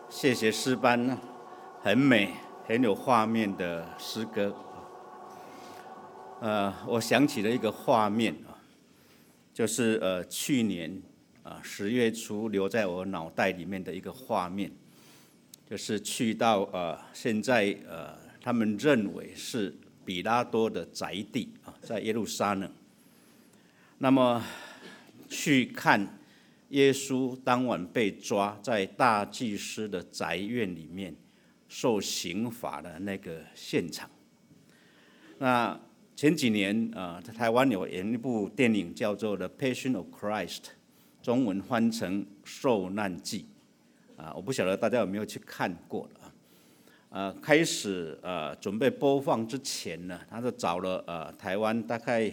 谢谢诗班，很美，很有画面的诗歌。我想起了一个画面啊，就是去年10月初留在我脑袋里面的一个画面，就是去到现在他们认为是比拉多的宅地啊，在耶路撒冷。那么去看耶稣当晚被抓在大祭司的宅院里面受刑罚的那个现场。那前几年在台湾有演一部电影叫做《The Passion of Christ》，中文翻成《受难记》我不晓得大家有没有去看过开始准备播放之前呢，他就找了台湾大概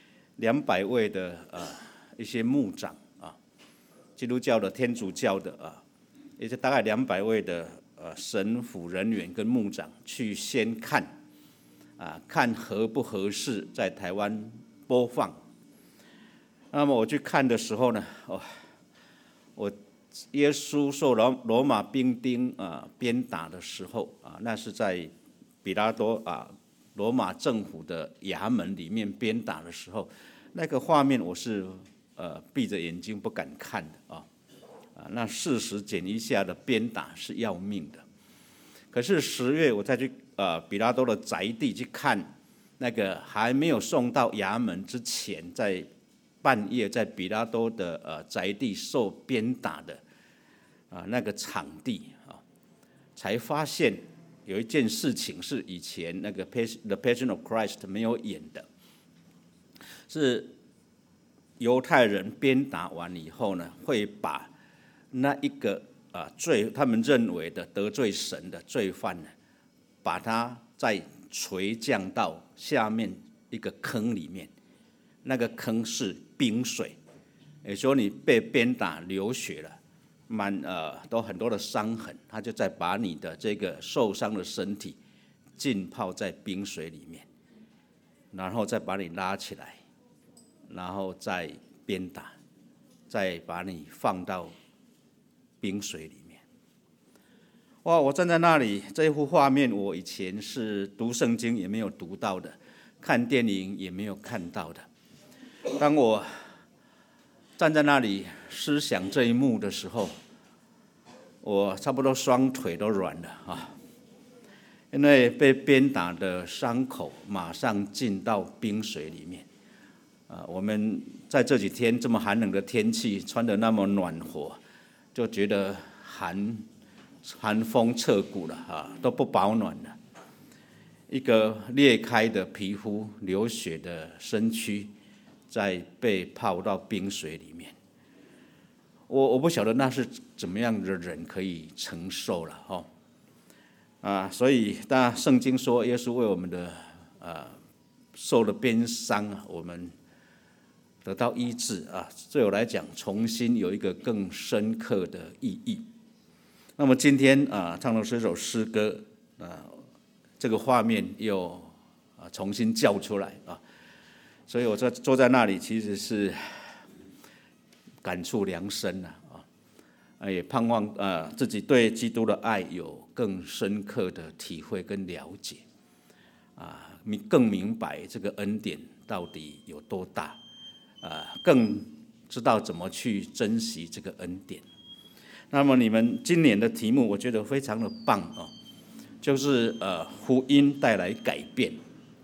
200位的一些牧长基督教的、天主教的也就大概200位的神父人员跟牧长去先看看合不合适在台湾播放。那么我去看的时候呢，我耶稣受罗马兵丁鞭打的时候那是在比拉多罗马政府的衙门里面鞭打的时候，那个画面我是闭着眼睛不敢看的那40减1下的鞭打是要命的。可是10月我再去比拉多的宅地去看那个还没有送到衙门之前，在半夜在比拉多的宅地受鞭打的那个场地才发现有一件事情是以前那个《The Passion of Christ》没有演的，是犹太人鞭打完以后呢，会把那一个他们认为的得罪神的罪犯呢，把他再垂降到下面一个坑里面，那个坑是冰水，也就是说你被鞭打流血了，都很多的伤痕，他就再把你的这个受伤的身体浸泡在冰水里面，然后再把你拉起来，然后再鞭打，再把你放到冰水里面。哇！我站在那里，这一幅画面我以前是读圣经也没有读到的，看电影也没有看到的。当我站在那里思想这一幕的时候，我差不多双腿都软了因为被鞭打的伤口马上进到冰水里面我们在这几天这么寒冷的天气，穿得那么暖和，就觉得寒风彻骨了都不保暖了。一个裂开的皮肤、流血的身躯，在被泡到冰水里面。我不晓得那是怎么样的人可以承受了所以当然圣经说耶稣为我们的受了鞭伤我们得到医治对我来讲重新有一个更深刻的意义。那么今天唱的这首诗歌这个画面又重新叫出来所以我坐在那里其实是感触良深也盼望自己对基督的爱有更深刻的体会跟了解更明白这个恩典到底有多大更知道怎么去珍惜这个恩典。那么你们今年的题目我觉得非常的棒就是福音带来改变。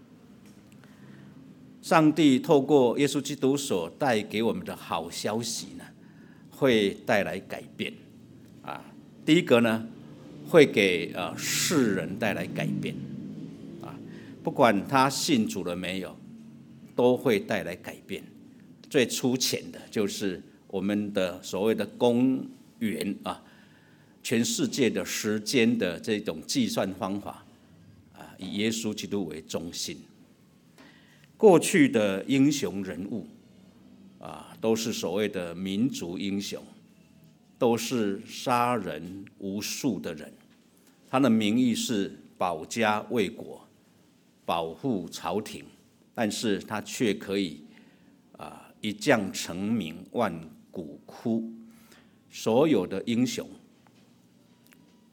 上帝透过耶稣基督所带给我们的好消息呢，会带来改变第一个呢，会给世人带来改变不管他信主了没有，都会带来改变。最粗浅的就是我们的所谓的公元全世界的时间的这种计算方法以耶稣基督为中心。过去的英雄人物都是所谓的民族英雄，都是杀人无数的人，他的名义是保家卫国、保护朝廷，但是他却可以一将成名万骨枯。所有的英雄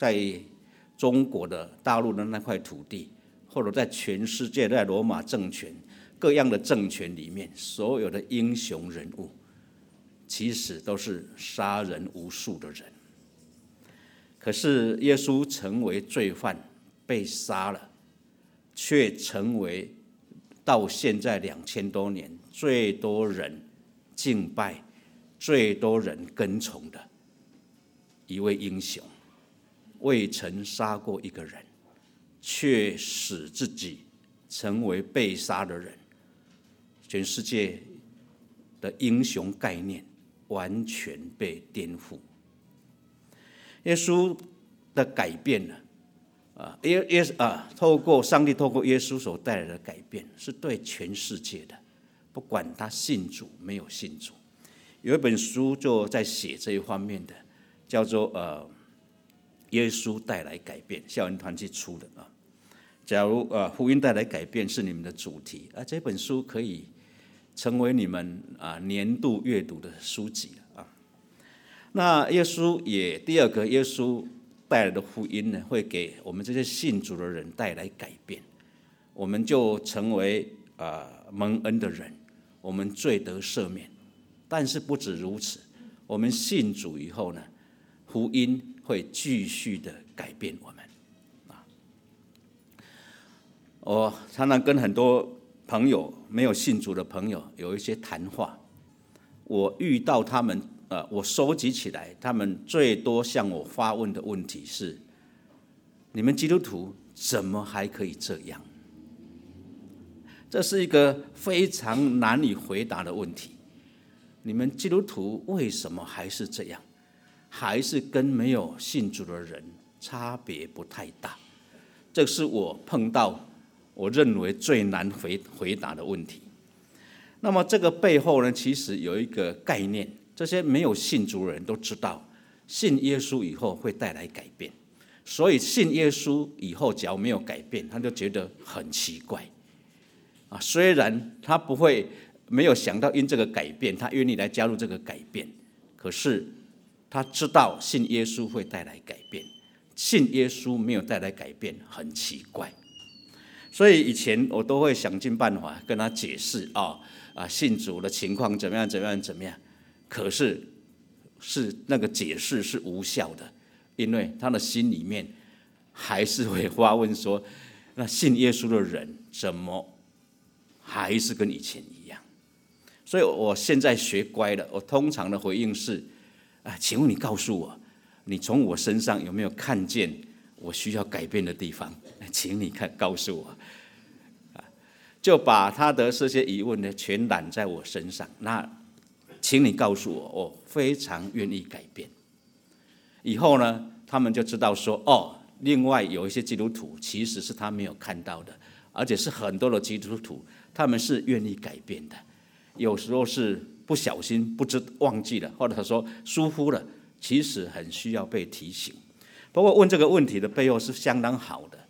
在中国的大陆的那块土地，或者在全世界，在罗马政权各样的政权里面，所有的英雄人物，其实都是杀人无数的人。可是耶稣成为罪犯，被杀了，却成为到现在2000多年最多人敬拜、最多人跟从的一位英雄。未曾杀过一个人，却使自己成为被杀的人。全世界的英雄概念完全被颠覆。耶稣的改变呢？上帝透过耶稣所带来的改变，是对全世界的，不管他信主没有信主。有一本书就在写这一方面的，叫做耶稣带来改变，校园团契出的啊。假如福音带来改变是你们的主题啊，这本书可以成为你们年度阅读的书籍啊。那耶稣也第二个，耶稣带来的福音呢，会给我们这些信主的人带来改变，我们就成为蒙恩的人，我们罪得赦免。但是不止如此，我们信主以后呢，福音会继续的改变我们。我常常跟很多朋友，没有信主的朋友有一些谈话，我遇到他们，我收集起来，他们最多向我发问的问题是：你们基督徒怎么还可以这样？这是一个非常难以回答的问题。你们基督徒为什么还是这样？还是跟没有信主的人差别不太大？这是我碰到我认为最难回答的问题。那么这个背后呢，其实有一个概念，这些没有信主的人都知道，信耶稣以后会带来改变，所以信耶稣以后只要没有改变，他就觉得很奇怪啊。虽然他不会没有想到因这个改变，他愿意来加入这个改变，可是他知道信耶稣会带来改变，信耶稣没有带来改变，很奇怪。所以以前我都会想尽办法跟他解释信主的情况怎么样怎么样怎么样，可是那个解释是无效的，因为他的心里面还是会发问说，那信耶稣的人怎么还是跟以前一样？所以我现在学乖了，我通常的回应是请问你告诉我，你从我身上有没有看见我需要改变的地方？请你告诉我，就把他的这些疑问呢全揽在我身上。那请你告诉我，我非常愿意改变。以后呢，他们就知道说，另外有一些基督徒其实是他没有看到的，而且是很多的基督徒，他们是愿意改变的。有时候是不小心忘记了，或者说疏忽了，其实很需要被提醒。不过问这个问题的背后是相当好的，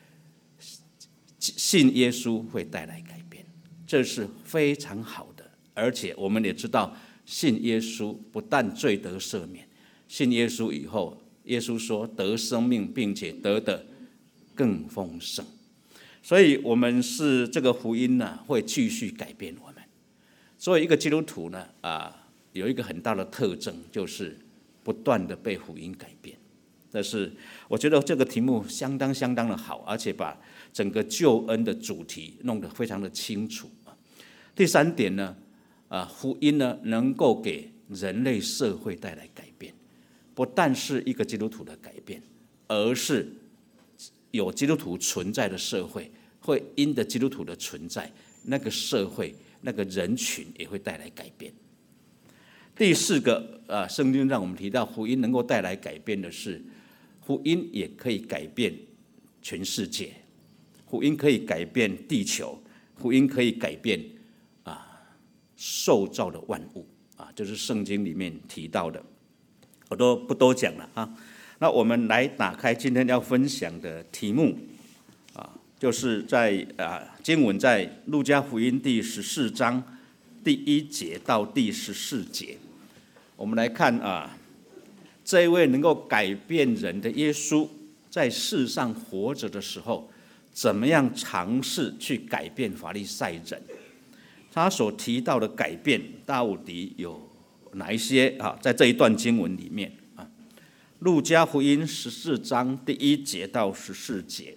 信耶稣会带来改变，这是非常好的。而且我们也知道，信耶稣不但罪得赦免，信耶稣以后，耶稣说得生命，并且得的更丰盛。所以我们是这个福音呢，会继续改变我们。所以一个基督徒呢，有一个很大的特征，就是不断的被福音改变。但是我觉得这个题目相当的好，而且把整个救恩的主题弄得非常的清楚。第三点呢，福音呢能够给人类社会带来改变，不但是一个基督徒的改变，而是有基督徒存在的社会，会因着基督徒的存在，那个社会那个人群也会带来改变。第四个，圣经让我们提到福音能够带来改变的是，福音也可以改变全世界，福音可以改变地球，福音可以改变受造的万物就是圣经里面提到的，我都不多讲了啊。那我们来打开今天要分享的题目就是在经文在路加福音第14章第1节到第14节，我们来看这一位能够改变人的耶稣，在世上活着的时候，怎么样尝试去改变法利赛人？他所提到的改变到底有哪一些啊？在这一段经文里面啊，路加福音14章第1节到14节。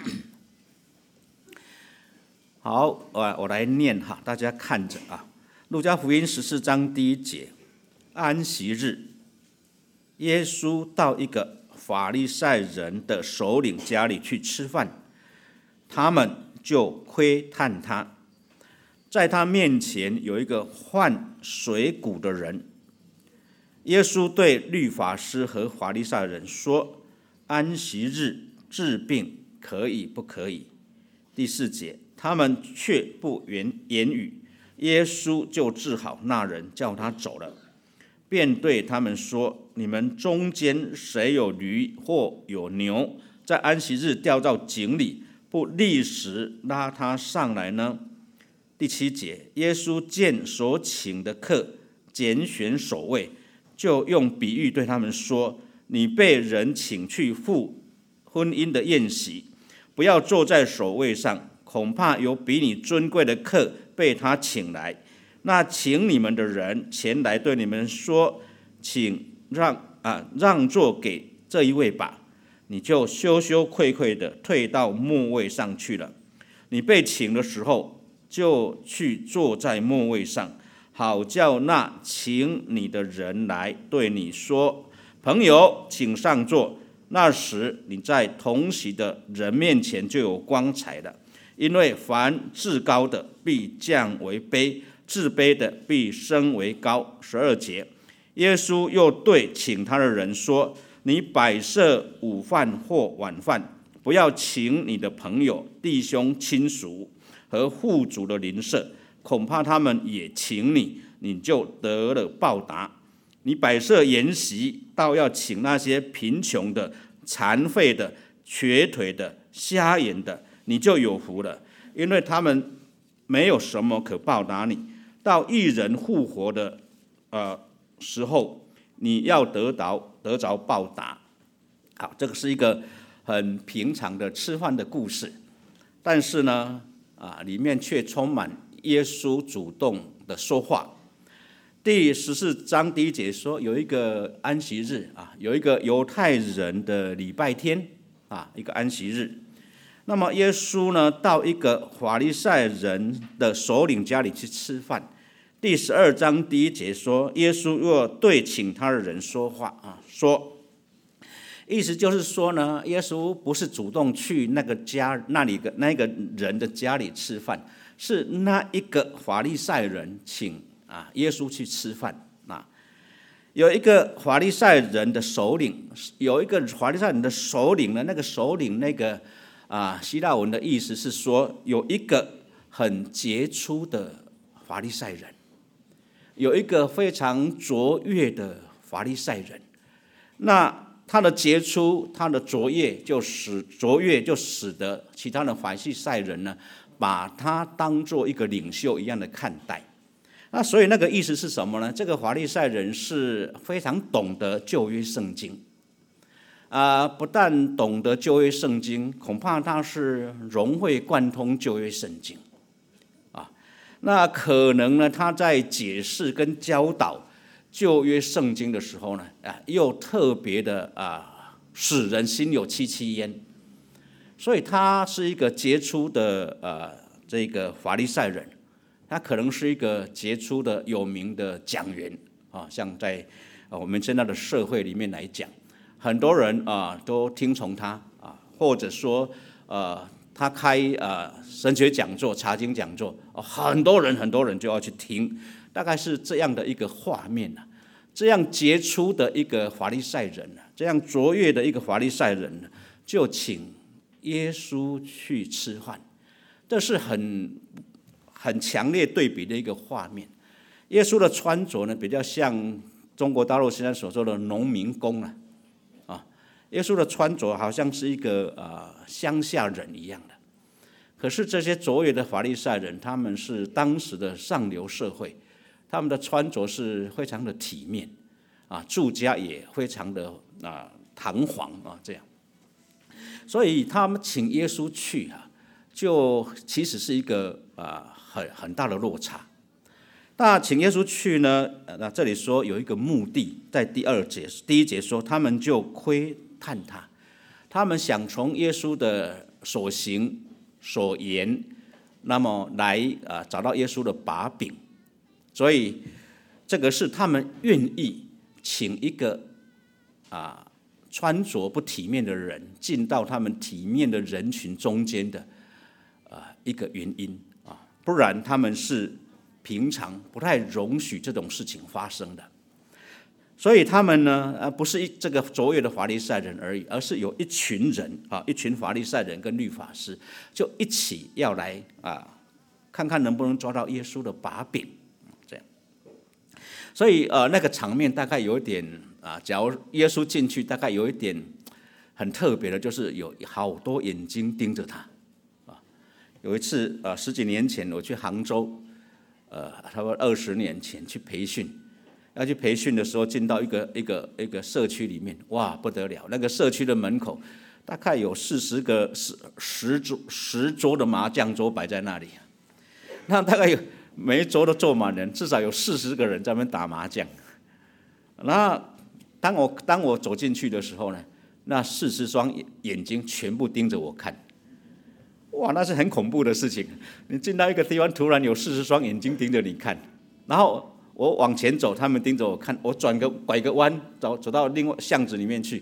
好，我来念哈，大家看着啊。路加福音14章第1节，安息日，耶稣到一个法利赛人的首领家里去吃饭，他们就窥探他。在他面前有一个患水谷的人，耶稣对律法师和法利赛人说：安息日治病可以不可以？第4节，他们却不言语，耶稣就治好那人，叫他走了，便对他们说：你们中间谁有驴或有牛，在安息日掉到井里，不立时拉他上来呢？第7节，耶稣见所请的客拣选首位，就用比喻对他们说：你被人请去赴婚姻的宴席，不要坐在首位上，恐怕有比你尊贵的客被他请来。那请你们的人前来对你们说：请让座给这一位吧，你就羞羞愧愧的退到末位上去了。你被请的时候，就去坐在末位上，好叫那请你的人来对你说：朋友，请上座。那时你在同席的人面前就有光彩了，因为凡至高的必降为卑，自卑的必升为高。12节，耶稣又对请他的人说：你摆设午饭或晚饭，不要请你的朋友、弟兄、亲属和户主的邻舍，恐怕他们也请你，你就得了报答。你摆设筵席，倒要请那些贫穷的、残废的、瘸腿的、瞎眼的，你就有福了，因为他们没有什么可报答你。到义人复活的时候，你要得着报答。好，这个是一个很平常的吃饭的故事，但是呢，里面却充满耶稣主动的说话。第14章第1节说，有一个安息日啊，有一个犹太人的礼拜天啊，一个安息日。那么耶稣呢，到一个法利赛人的首领家里去吃饭。第12章第1节说，耶稣又对请他的人说话啊，说，意思就是说呢，耶稣不是主动去那个人的家里吃饭，是那一个法利赛人请耶稣去吃饭啊。有一个法利赛人的首领，有一个法利赛人的首领呢，那个首领那个希腊文的意思是说，有一个很杰出的法利赛人，有一个非常卓越的法利赛人。那他的杰出，他的卓越就使得其他的法利赛人呢，把他当作一个领袖一样的看待。那所以那个意思是什么呢？这个法利赛人是非常懂得旧约圣经，不但懂得旧约圣经，恐怕他是融会贯通旧约圣经那可能呢，他在解释跟教导旧约圣经的时候呢，又特别的使人心有戚戚焉。所以他是一个杰出的这个法利赛人。他可能是一个杰出的有名的讲员像在我们现在的社会里面来讲，很多人都听从他或者说他开神学讲座、查经讲座，很多人就要去听，大概是这样的一个画面这样杰出的一个法利赛人这样卓越的一个法利赛人就请耶稣去吃饭，这是很强烈对比的一个画面。耶稣的穿着呢，比较像中国大陆现在所说的农民工耶稣的穿着好像是一个乡下人一样的。可是这些卓越的法利赛人，他们是当时的上流社会，他们的穿着是非常的体面住家也非常的堂皇这样。所以他们请耶稣去就其实是一个很大的落差。那请耶稣去呢，那这里说有一个目的，在第一节说他们就窥探他，他们想从耶稣的所行所言，那么来找到耶稣的把柄。所以这个是他们愿意请一个穿着不体面的人进到他们体面的人群中间的一个原因不然他们是平常不太容许这种事情发生的。所以他们呢，不是这个卓越的法利赛人而已，而是有一群人一群法利赛人跟律法师，就一起要来看看能不能抓到耶稣的把柄，这样。所以那个场面大概有一点假如耶稣进去，大概有一点很特别的，就是有好多眼睛盯着他有一次10几年前我去杭州，差不多20年前去培训。要去培训的时候，进到一个社区里面，哇，不得了！那个社区的门口，大概有40个10桌的麻将桌摆在那里，那大概每一桌都坐满人，至少有40个人在那边打麻将。那当我走进去的时候呢，那40双眼睛全部盯着我看，哇，那是很恐怖的事情。你进到一个地方，突然有40双眼睛盯着你看，然后我往前走，他们盯着我看，我拐个弯，走到另外巷子里面去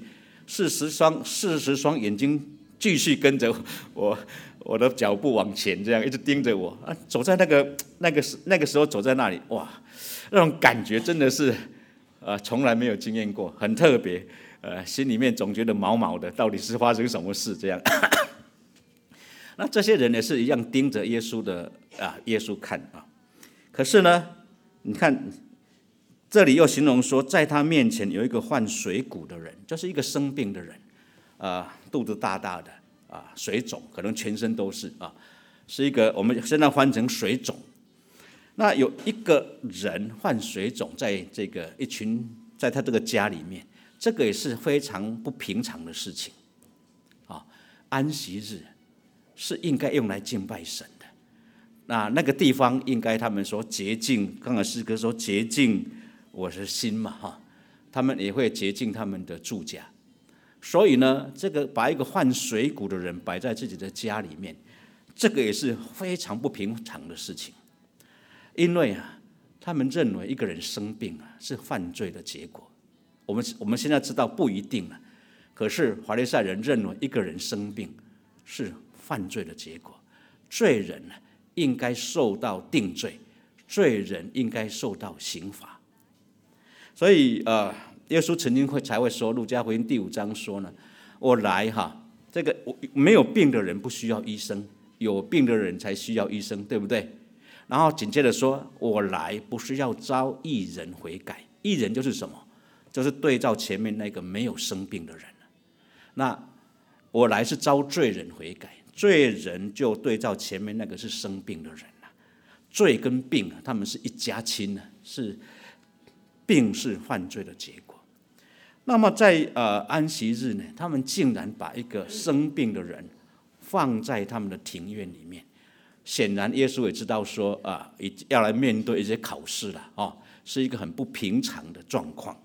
，40双眼睛继续跟着我的脚步往前，这样一直盯着我走在那个时候走在那里，哇，那种感觉真的是从来没有经验过，很特别，心里面总觉得毛毛的，到底是发生什么事这样？那这些人也是一样盯着耶稣看可是呢？你看，这里又形容说，在他面前有一个患水谷的人，就是一个生病的人，肚子大大的水肿，可能全身都是是一个我们现在翻成水肿。那有一个人患水肿，在在他这个家里面，这个也是非常不平常的事情安息日是应该用来敬拜神。那个地方应该他们说洁净，刚才诗歌说洁净我的心嘛他们也会洁净他们的住家。所以呢，这个把一个患水谷的人摆在自己的家里面，这个也是非常不平常的事情。因为他们认为一个人生病是犯罪的结果。我们现在知道不一定了，可是法利赛人认为一个人生病是犯罪的结果，罪人应该受到定罪，罪人应该受到刑罚。所以耶稣曾经才会说，路加福音第5章说呢，我来这个没有病的人不需要医生，有病的人才需要医生，对不对？然后紧接着说，我来不是要招义人悔改。义人就是什么？就是对照前面那个没有生病的人。那我来是招罪人悔改，罪人就对照前面那个是生病的人罪跟病他们是一家亲是病是犯罪的结果。那么在安息日呢，他们竟然把一个生病的人放在他们的庭院里面。显然耶稣也知道说要来面对一些考试了是一个很不平常的状况。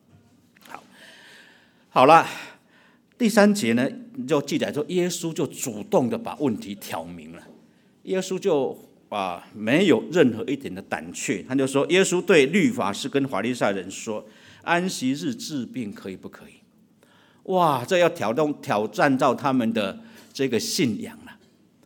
好了，第3节呢就记载说，耶稣就主动的把问题挑明了。耶稣就没有任何一点的胆怯，他就说，耶稣对律法师跟法利赛人说，安息日治病可以不可以？哇，这要挑战到他们的这个信仰了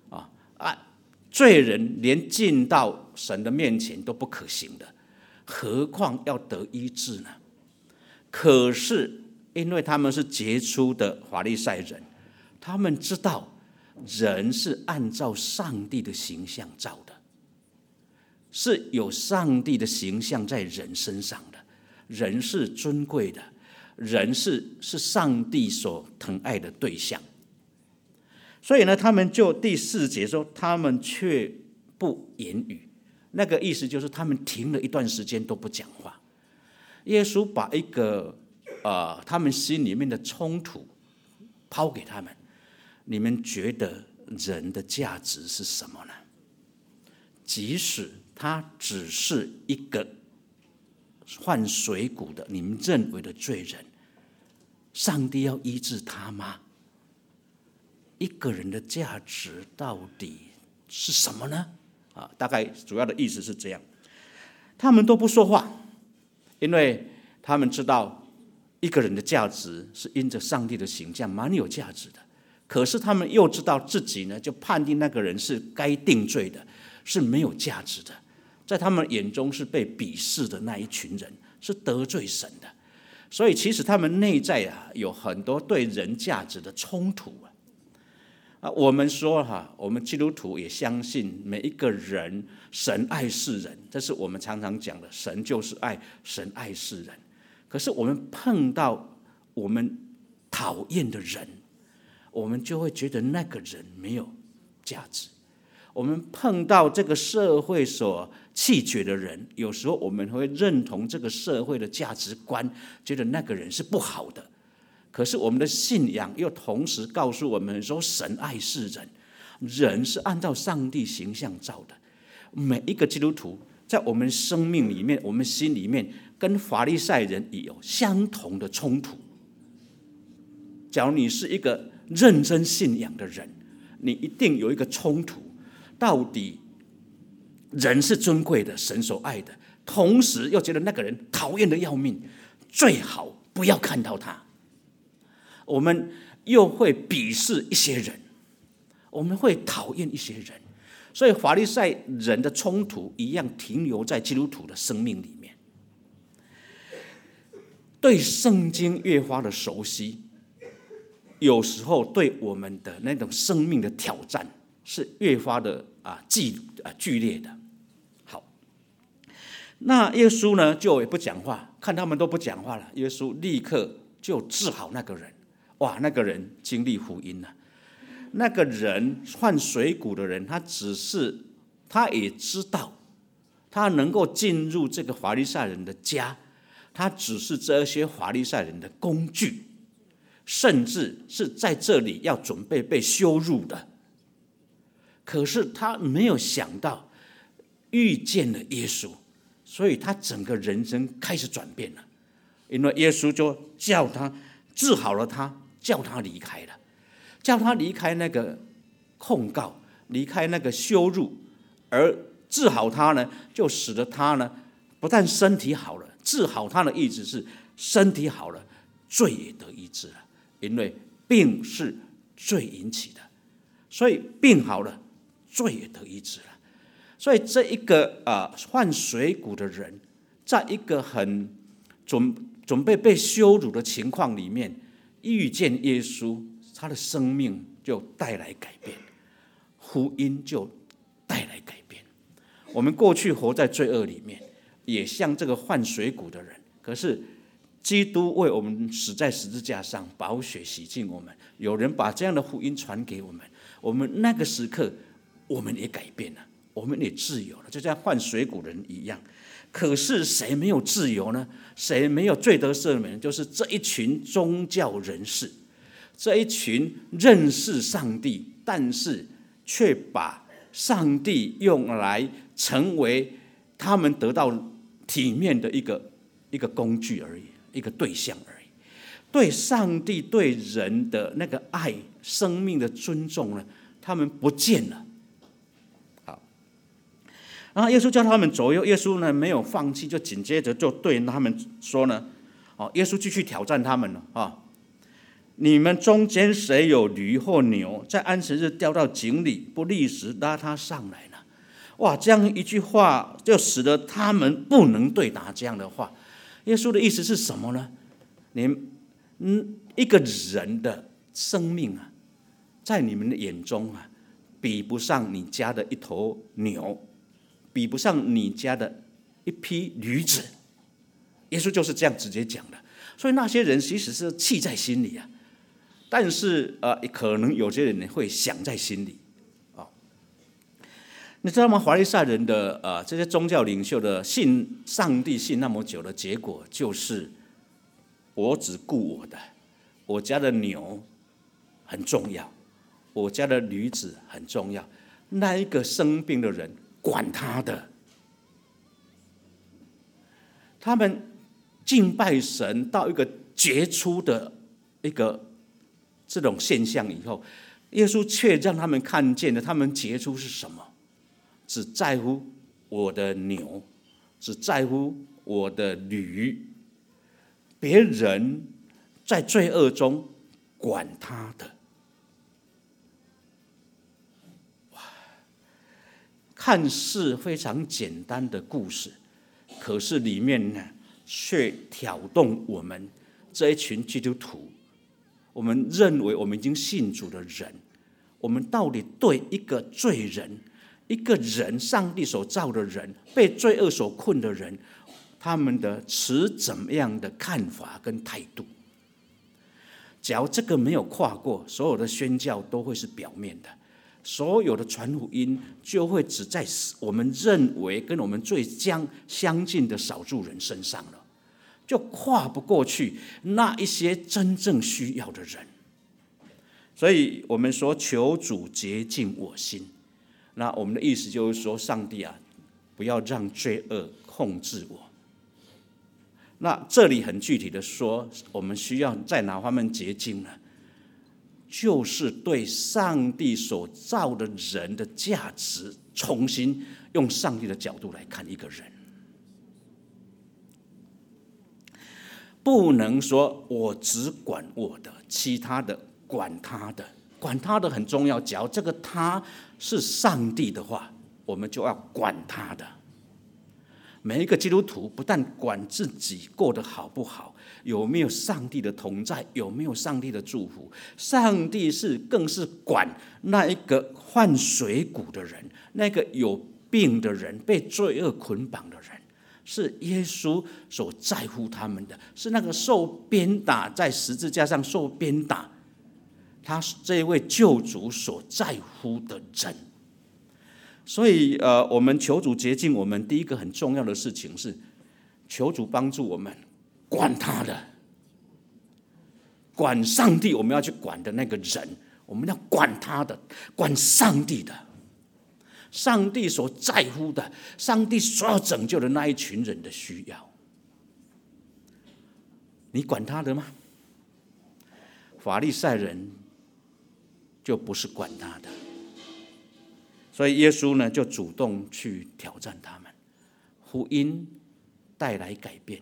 罪人连进到神的面前都不可行的，何况要得医治呢？可是因为他们是杰出的法利赛人，他们知道人是按照上帝的形象造的，是有上帝的形象在人身上的，人是尊贵的，人是上帝所疼爱的对象。所以呢，他们就第4节说，他们却不言语。那个意思就是他们停了一段时间都不讲话。 耶稣把一个他们心里面的冲突抛给他们，你们觉得人的价值是什么呢？即使他只是一个患水谷的你们认为的罪人，上帝要医治他吗？一个人的价值到底是什么呢？大概主要的意思是这样。他们都不说话，因为他们知道一个人的价值是因着上帝的形象蛮有价值的。可是他们又知道自己呢，就判定那个人是该定罪的，是没有价值的，在他们眼中是被鄙视的那一群人，是得罪神的。所以其实他们内在有很多对人价值的冲突。我们说我们基督徒也相信每一个人神爱世人，这是我们常常讲的，神就是爱，神爱世人。可是我们碰到我们讨厌的人，我们就会觉得那个人没有价值。我们碰到这个社会所弃绝的人，有时候我们会认同这个社会的价值观，觉得那个人是不好的。可是我们的信仰又同时告诉我们说，神爱世人，人是按照上帝形象造的。每一个基督徒在我们生命里面，我们心里面跟法利赛人也有相同的冲突。假如你是一个认真信仰的人，你一定有一个冲突，到底人是尊贵的，神所爱的，同时又觉得那个人讨厌的要命，最好不要看到他。我们又会鄙视一些人，我们会讨厌一些人，所以法利赛人的冲突一样停留在基督徒的生命里面。对圣经越发的熟悉，有时候对我们的那种生命的挑战是越发的剧烈的。好，那耶稣呢就也不讲话，看他们都不讲话了，耶稣立刻就治好那个人。哇，那个人经历福音了。那个人患水谷的人，他也知道，他能够进入这个法利赛人的家，他只是这些法利赛人的工具，甚至是在这里要准备被羞辱的。可是他没有想到遇见了耶稣，所以他整个人生开始转变了。因为耶稣就叫他治好了他，叫他离开了，叫他离开那个控告，离开那个羞辱，而治好他呢，就使得他呢不但身体好了，治好他的意思是身体好了，罪也得医治了，因为病是罪引起的，所以病好了，罪也得医治了。所以这一个患水谷的人，在一个很准备被羞辱的情况里面，遇见耶稣，他的生命就带来改变，福音就带来改变。我们过去活在罪恶里面，也像这个患水谷的人，可是基督为我们死在十字架上，宝血洗净我们。有人把这样的福音传给我们，我们那个时刻我们也改变了，我们也自由了，就像患水谷的人一样。可是谁没有自由呢？谁没有罪得赦免？就是这一群宗教人士，这一群认识上帝，但是却把上帝用来成为他们得到体面的一个工具而已，一个对象而已。对上帝对人的那个爱、生命的尊重呢，他们不见了。然后耶稣叫他们左右，耶稣呢没有放弃，就紧接着就对他们说呢，耶稣继续挑战他们了你们中间谁有驴或牛，在安息日掉到井里，不立时拉他上来呢？哇，这样一句话就使得他们不能对答这样的话。耶稣的意思是什么呢？一个人的生命在你们的眼中比不上你家的一头牛，比不上你家的一匹驴子。耶稣就是这样直接讲的。所以那些人其实是气在心里但是可能有些人会想在心里你知道吗？法利赛人的这些宗教领袖的信上帝信那么久的结果，就是我只顾我的，我家的牛很重要，我家的驴子很重要，那一个生病的人管他的。他们敬拜神到一个杰出的一个这种现象以后，耶稣却让他们看见了他们杰出是什么。只在乎我的牛，只在乎我的驴，别人在罪恶中管他的。看似非常简单的故事，可是里面呢，却挑动我们这一群基督徒，我们认为我们已经信主的人，我们到底对一个罪人，一个人，上帝所造的人，被罪恶所困的人，他们的持怎么样的看法跟态度？只要这个没有跨过，所有的宣教都会是表面的，所有的传福音就会只在我们认为跟我们最相近的少数人身上了，就跨不过去那一些真正需要的人。所以我们说求主洁净我心。那我们的意思就是说，上帝啊，不要让罪恶控制我。那这里很具体的说，我们需要在哪方面洁净呢？就是对上帝所造的人的价值，重新用上帝的角度来看一个人。不能说我只管我的，其他的管他的。管他的很重要，假如这个他是上帝的话，我们就要管他的。每一个基督徒不但管自己过得好不好，有没有上帝的同在，有没有上帝的祝福，上帝更是管那一个患水谷的人，那个有病的人，被罪恶捆绑的人，是耶稣所在乎他们的，是那个受鞭打在十字架上受鞭打，他这位救主所在乎的人。所以我们求主洁净我们，第一个很重要的事情是求主帮助我们管他的，管上帝我们要去管的那个人，我们要管他的，管上帝的，上帝所在乎的，上帝所要拯救的那一群人的需要，你管他的吗？法利赛人就不是管他的，所以耶稣呢就主动去挑战他们。福音带来改变，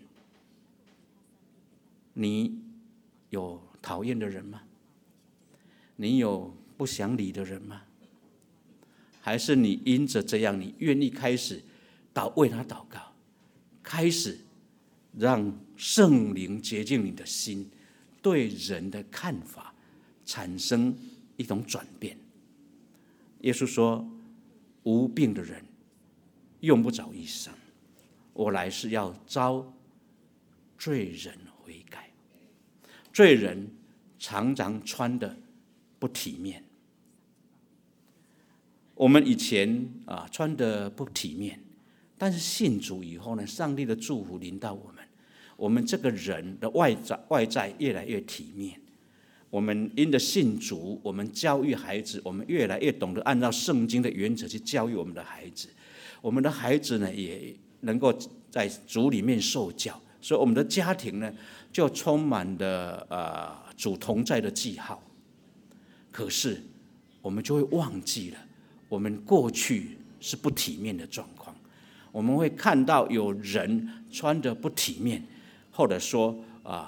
你有讨厌的人吗？你有不想理的人吗？还是你因着这样，你愿意开始为他祷告，开始让圣灵洁净你的心，对人的看法产生一种转变。耶稣说，无病的人用不着医生，我来是要招罪人悔改。罪人常常穿的不体面，我们以前穿的不体面，但是信主以后呢，上帝的祝福临到我们，我们这个人的外在越来越体面。我们因着信主，我们教育孩子，我们越来越懂得按照圣经的原则去教育我们的孩子。我们的孩子呢，也能够在主里面受教，所以我们的家庭呢，就充满了主同在的记号。可是我们就会忘记了，我们过去是不体面的状况。我们会看到有人穿着不体面，或者说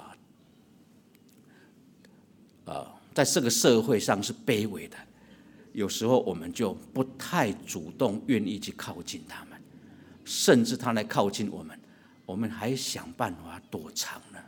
在这个社会上是卑微的，有时候我们就不太主动愿意去靠近他们，甚至他来靠近我们，我们还想办法躲藏呢。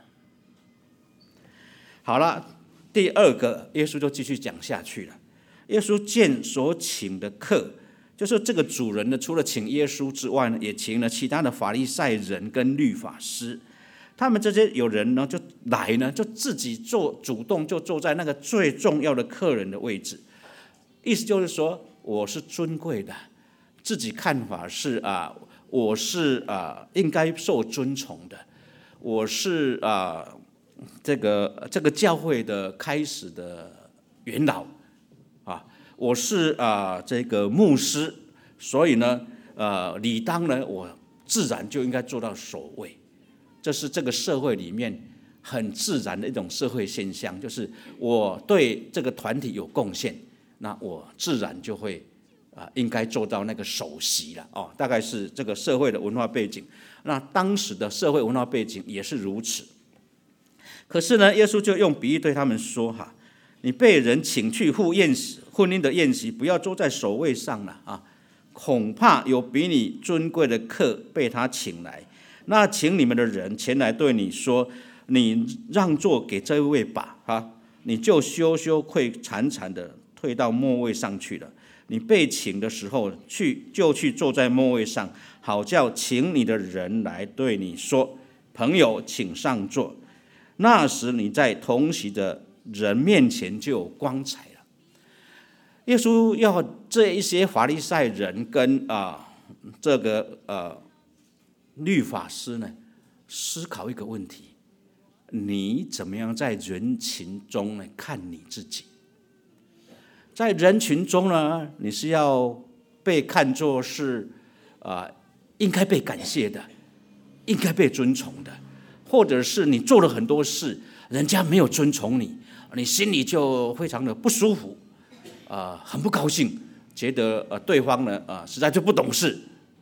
好了，第二个，耶稣就继续讲下去了。耶稣见所请的客，就是这个主人呢，除了请耶稣之外呢，也请了其他的法利赛人跟律法师。他们这些有人呢，就来呢，就自己主动就坐在那个最重要的客人的位置。意思就是说，我是尊贵的， 自己看法是我是应该受尊崇的，我是这个教会的开始的元老我是这个牧师，所以呢理当呢我自然就应该做到首位。这是这个社会里面很自然的一种社会现象，就是我对这个团体有贡献，那我自然就会应该做到那个首席了大概是这个社会的文化背景。那当时的社会文化背景也是如此。可是呢，耶稣就用比喻对他们说你被人请去赴婚姻的宴席，不要坐在首位上了恐怕有比你尊贵的客被他请来。那请你们的人前来对你说，你让座给这位吧你就羞羞愧惨惨的退到末位上去了。你被请的时候就去坐在末位上，好叫请你的人来对你说，朋友请上座。那时你在同席的人面前就有光彩了。耶稣要这一些法利赛人跟这个律法师呢思考一个问题：你怎么样在人群中呢看你自己？在人群中呢，你是要被看作是应该被感谢的，应该被尊崇的，或者是你做了很多事，人家没有尊崇你，你心里就非常的不舒服很不高兴，觉得对方呢实在就不懂事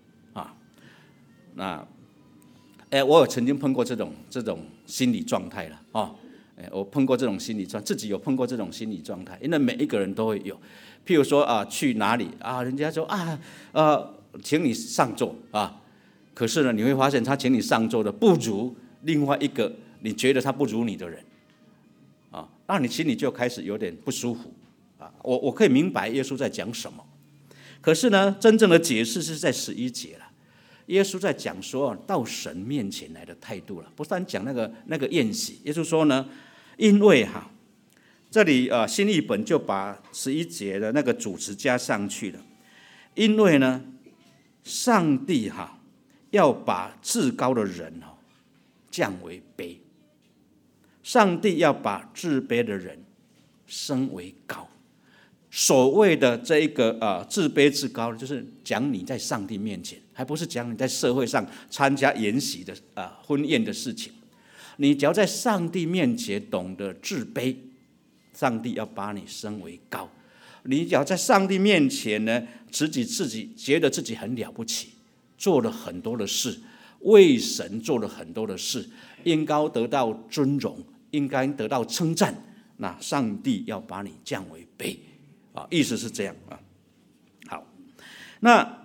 那我有曾经碰过这种心理状态了我碰过这种心理状态，自己有碰过这种心理状态，因为每一个人都会有。譬如说去哪里人家说请你上座可是呢，你会发现他请你上座的不如另外一个你觉得他不如你的人那你心里就开始有点不舒服我可以明白耶稣在讲什么，可是呢，真正的解释是在11节了。耶稣在讲说到神面前来的态度了，不是讲那个宴席。耶稣说呢，因为这里新译本就把11节的那个主词加上去了。因为呢，上帝要把至高的人降为卑，上帝要把自卑的人升为高。所谓的这一个自卑至高，就是讲你在上帝面前，还不是讲你在社会上参加筵席的婚宴的事情。你只要在上帝面前懂得自卑，上帝要把你升为高。你只要在上帝面前呢，自己觉得自己很了不起，做了很多的事，为神做了很多的事，应该得到尊荣，应该得到称赞，那上帝要把你降为卑意思是这样好，那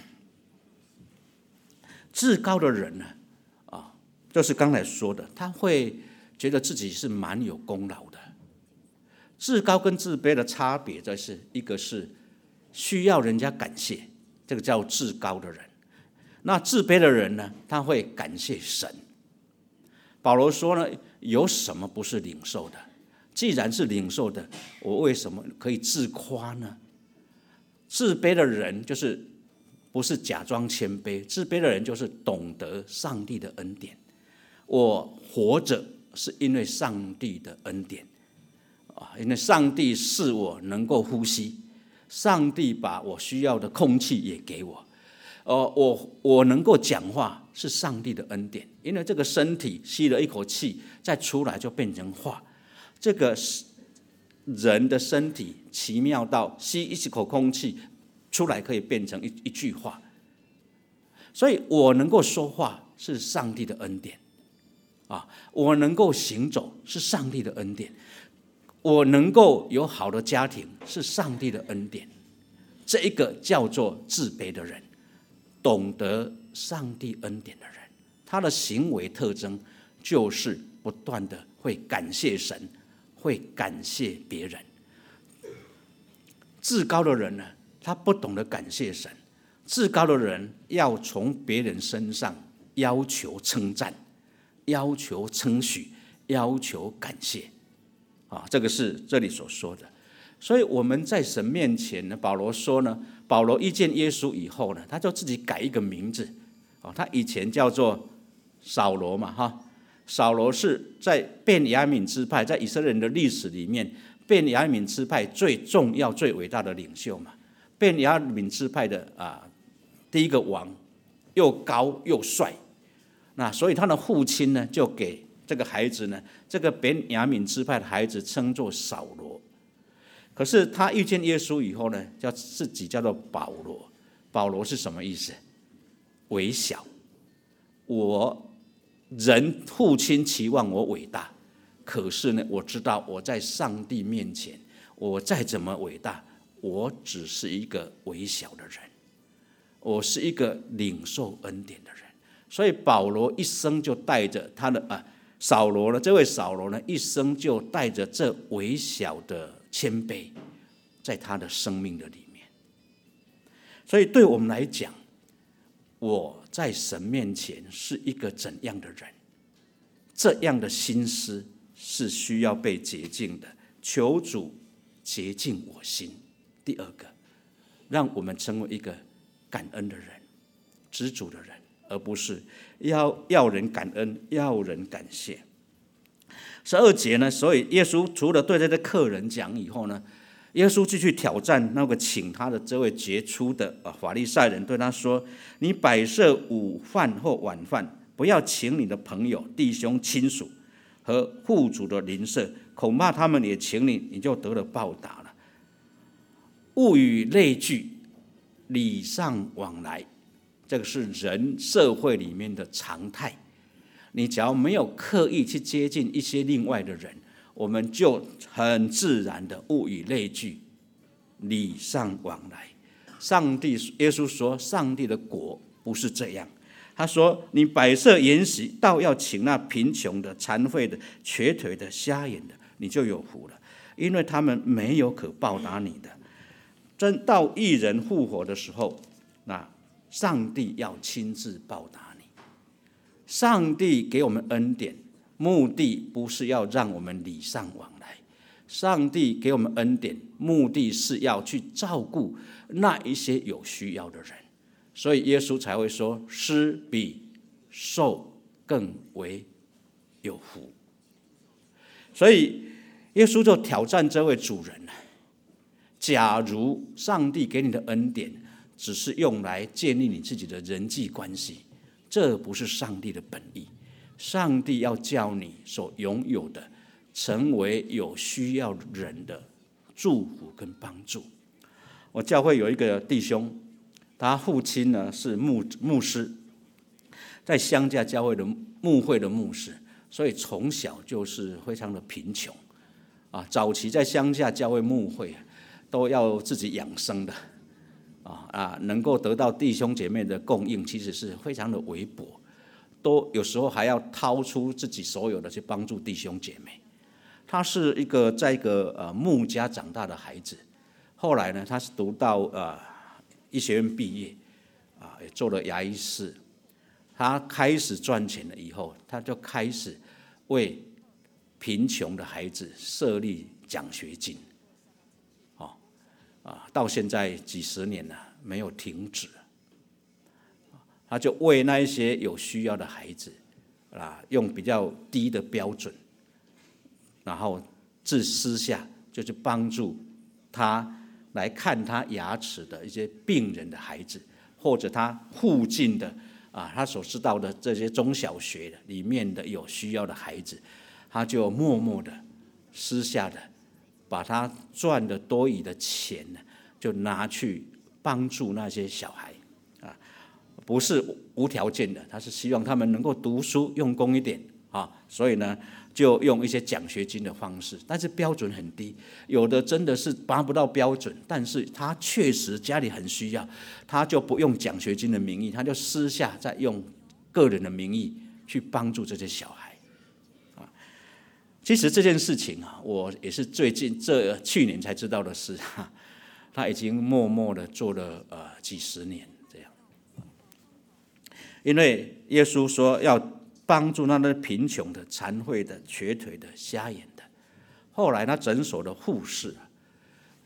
至高的人呢就是刚才说的，他会觉得自己是蛮有功劳的。至高跟自卑的差别就是一个是需要人家感谢，这个叫至高的人。那自卑的人呢，他会感谢神。保罗说呢，有什么不是领受的？既然是领受的，我为什么可以自夸呢？自卑的人就是不是假装谦卑，自卑的人就是懂得上帝的恩典。我活着是因为上帝的恩典因为上帝使我能够呼吸，上帝把我需要的空气也给我我能够讲话是上帝的恩典，因为这个身体吸了一口气再出来就变成话。这个人的身体奇妙到吸一口空气出来可以变成一句话，所以我能够说话是上帝的恩典我能够行走是上帝的恩典，我能够有好的家庭是上帝的恩典。这一个叫做自卑的人，懂得上帝恩典的人，他的行为特征就是不断的会感谢神，会感谢别人。至高的人呢，他不懂得感谢神。至高的人要从别人身上要求称赞，要求称许，要求感谢这个是这里所说的。 所以我们在神面前呢，保罗说呢，保罗遇见耶稣以后呢，他就自己改一个名字，他以前叫做扫罗嘛，扫罗是在便雅悯支派，在以色列人的历史里面，便雅悯支派最重要、最伟大的领袖嘛。便雅悯支派的第一个王，又高又帅，那所以他的父亲呢，就给这个孩子呢，这个便雅悯支派的孩子称作扫罗。可是他遇见耶稣以后呢，自己叫做保罗。保罗是什么意思？微小。人父亲期望我伟大，可是呢，我知道我在上帝面前，我再怎么伟大，我只是一个微小的人，我是一个领受恩典的人。所以保罗一生就带着他的扫罗呢，这位扫罗呢，一生就带着这微小的谦卑，在他的生命的里面。所以对我们来讲，我在神面前是一个怎样的人？这样的心思是需要被洁净的，求主洁净我心。第二个，让我们成为一个感恩的人，知足的人，而不是要人感恩，要人感谢。12节呢，所以耶稣除了对这些客人讲以后呢，耶稣继续挑战那个请他的这位杰出的法利赛人，对他说：你摆设午饭或晚饭，不要请你的朋友、弟兄、亲属和户主的邻舍，恐怕他们也请你，你就得了报答了。物以类聚，礼尚往来，这个是人社会里面的常态。你只要没有刻意去接近一些另外的人，我们就很自然的物以类聚，礼尚往来。耶稣说，上帝的国不是这样。他说，你摆设筵席，倒要请那贫穷的、残废的、瘸腿的、瞎眼的，你就有福了，因为他们没有可报答你的。真到义人复活的时候，那上帝要亲自报答你。上帝给我们恩典，目的不是要让我们礼尚往来，上帝给我们恩典，目的是要去照顾那一些有需要的人。所以耶稣才会说，施比受更为有福。所以耶稣就挑战这位主人，假如上帝给你的恩典只是用来建立你自己的人际关系，这不是上帝的本意。上帝要叫你所拥有的成为有需要人的祝福跟帮助。我教会有一个弟兄，他父亲呢是牧师，在乡下教会的牧会的牧师，所以从小就是非常的贫穷早期在乡下教会牧会都要自己养生的能够得到弟兄姐妹的供应，其实是非常的微薄，都有时候还要掏出自己所有的去帮助弟兄姐妹。他是在一个牧家长大的孩子，后来呢，他是读到医学院毕业也做了牙医师。他开始赚钱了以后，他就开始为贫穷的孩子设立奖学金，到现在几十年了，没有停止。他就为那一些有需要的孩子用比较低的标准，然后私下就去帮助他来看他牙齿的一些病人的孩子，或者他附近的他所知道的这些中小学里面的有需要的孩子，他就默默的私下的把他赚的多余的钱就拿去帮助那些小孩不是无条件的，他是希望他们能够读书用功一点所以呢，就用一些奖学金的方式，但是标准很低，有的真的是达不到标准，但是他确实家里很需要，他就不用奖学金的名义，他就私下再用个人的名义去帮助这些小孩其实这件事情我也是最近去年才知道的事他已经默默的做了几十年这样。因为耶稣说要帮助那贫穷的、残废的、瘸腿的、瞎眼的。后来他诊所的护士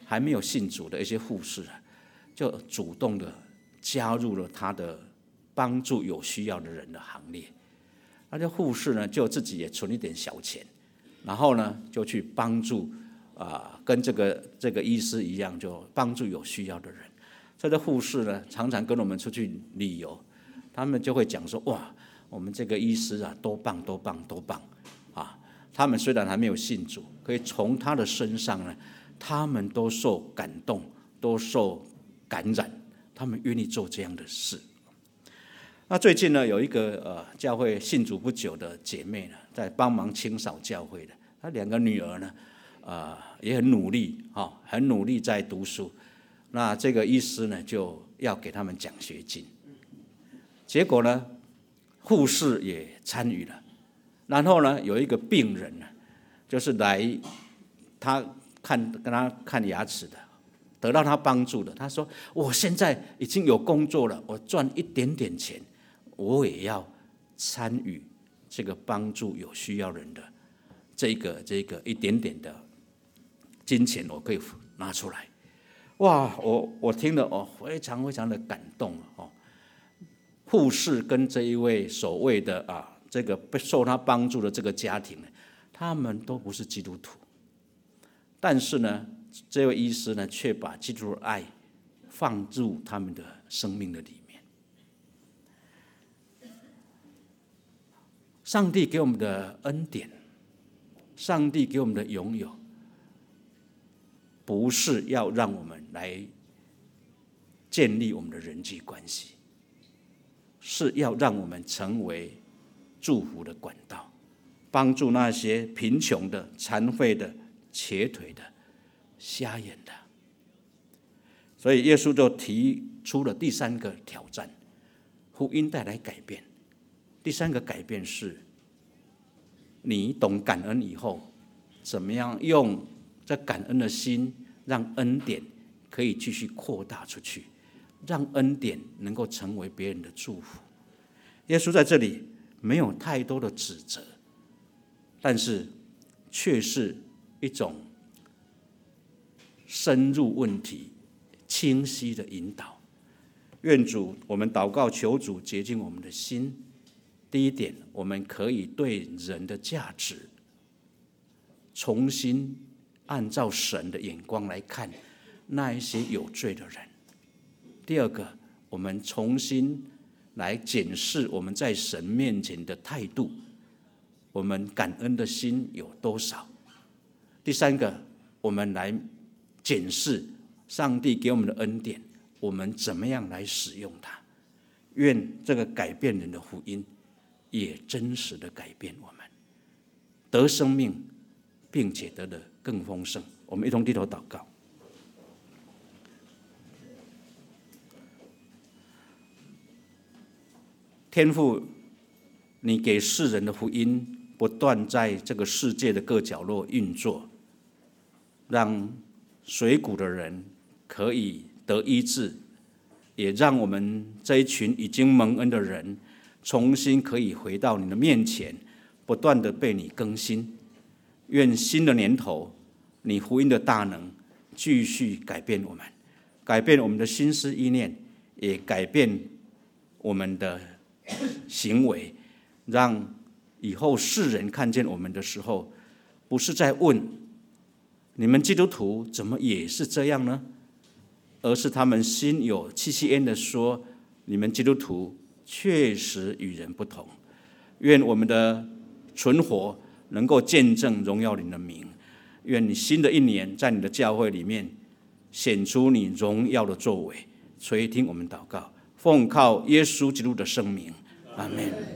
还没有信主的一些护士就主动的加入了他的帮助有需要的人的行列。那些护士呢，就自己也存一点小钱，然后呢，就去帮助跟这个医师一样，就帮助有需要的人。这个护士呢，常常跟我们出去旅游，他们就会讲说：哇，我们这个医师多棒多棒多棒啊！他们虽然还没有信主，可以从他的身上呢，他们都受感动，都受感染，他们愿意做这样的事。那最近呢，有一个教会信主不久的姐妹呢，在帮忙清扫教会的。她2个女儿呢，也很努力很努力在读书。那这个医师呢，就要给他们奖学金。结果呢，护士也参与了。然后呢，有一个病人呢，就是来跟他看牙齿的，得到他帮助的。他说：我现在已经有工作了，我赚一点点钱，我也要参与这个帮助有需要人的这个一点点的金钱，我可以拿出来。哇，我听了非常非常的感动护士跟这一位所谓的这个受他帮助的这个家庭呢，他们都不是基督徒，但是呢，这位医师呢，却把基督的爱放入他们的生命的里面。上帝给我们的恩典，上帝给我们的拥有，不是要让我们来建立我们的人际关系，是要让我们成为祝福的管道，帮助那些贫穷的、残废的、瘸腿的、瞎眼的。所以耶稣就提出了第3个挑战，福音带来改变。第3个改变是，你懂感恩以后，怎么样用这感恩的心，让恩典可以继续扩大出去，让恩典能够成为别人的祝福。耶稣在这里没有太多的指责，但是却是一种深入问题、清晰的引导。愿主，我们祷告求主洁净我们的心。第一点，我们可以对人的价值重新按照神的眼光来看那一些有罪的人。第二个，我们重新来检视我们在神面前的态度，我们感恩的心有多少。第3个，我们来检视上帝给我们的恩典，我们怎么样来使用它。愿这个改变人的福音也真实的改变我们，得生命，并且得的更丰盛。我们一同低头祷告。天父，你给世人的福音不断在这个世界的各角落运作，让水谷的人可以得医治，也让我们这一群已经蒙恩的人重新可以回到你的面前，不断的被你更新。愿新的年头，你福音的大能继续改变我们，改变我们的心思意念，也改变我们的行为，让以后世人看见我们的时候，不是在问你们基督徒怎么也是这样呢，而是他们心有戚戚焉的说，你们基督徒确实与人不同。愿我们的存活能够见证荣耀你的名。愿你新的一年在你的教会里面显出你荣耀的作为。垂听我们祷告，奉靠耶稣基督的圣名，阿们。